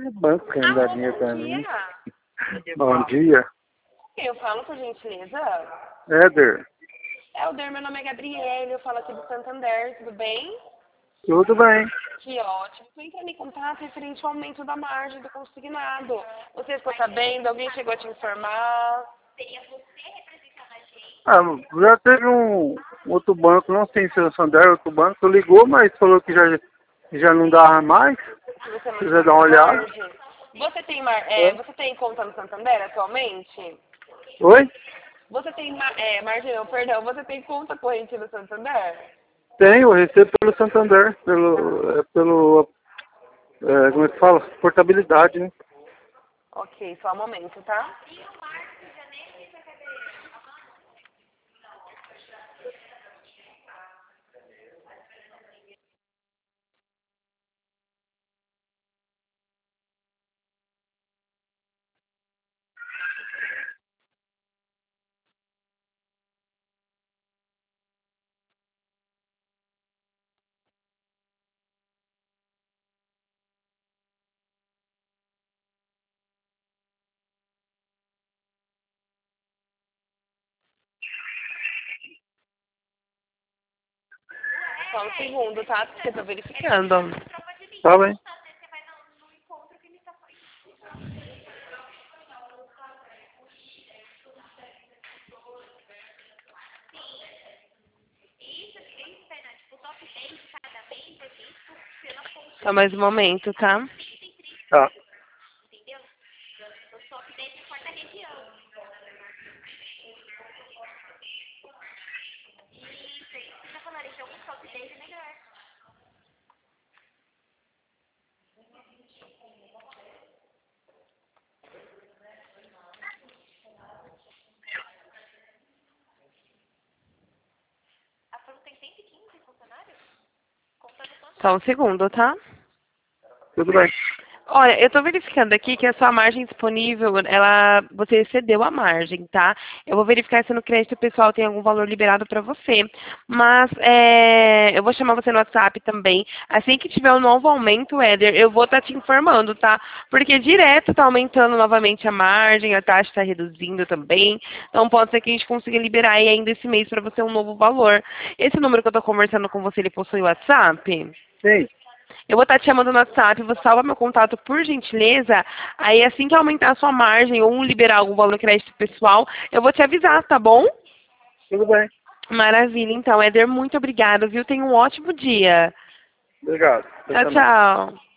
Banco que não dá Alô, dinheiro pra bom mim. dia. Bom dia. Eu falo, por gentileza. Éder, Helder, meu nome é Gabriele, eu falo aqui do Santander, tudo bem? tudo bem? Que ótimo. Estou entrando em contato referente ao aumento da margem do consignado. Você ficou sabendo? Alguém chegou a te informar? Ah, já teve um outro banco, não sei se é o Santander, outro banco, ligou, mas falou que já não dava mais. Que você Se não quiser tinha dar uma mais olhada. margem? Você tem, É. você tem conta no Santander atualmente? Oi? Você tem, margem não, perdão, você tem conta corrente no Santander? Tenho, eu recebo pelo Santander, como é que fala? Portabilidade, né? Ok, só um momento, tá? Só um segundo, tá? Porque eu tô verificando. Tá bem. Só mais um momento, tá? Tá. Só um segundo, tá? Tudo bem. Olha, eu tô verificando aqui que a sua margem disponível, você excedeu a margem, tá? Eu vou verificar se no crédito pessoal tem algum valor liberado para você. Mas eu vou chamar você no WhatsApp também. Assim que tiver um novo aumento, Éder, eu vou estar te informando, tá? Porque direto tá aumentando novamente a margem, a taxa está reduzindo também. Então pode ser que a gente consiga liberar aí ainda esse mês para você um novo valor. Esse número que eu tô conversando com você, ele possui WhatsApp? Sim. Eu vou estar te chamando no WhatsApp, você salva meu contato por gentileza. Aí assim que aumentar a sua margem ou liberar algum valor de crédito pessoal, eu vou te avisar, tá bom? Tudo bem. Maravilha, então, Éder, muito obrigada, viu? Tenha um ótimo dia. Obrigado. Você Tchau, também. tchau.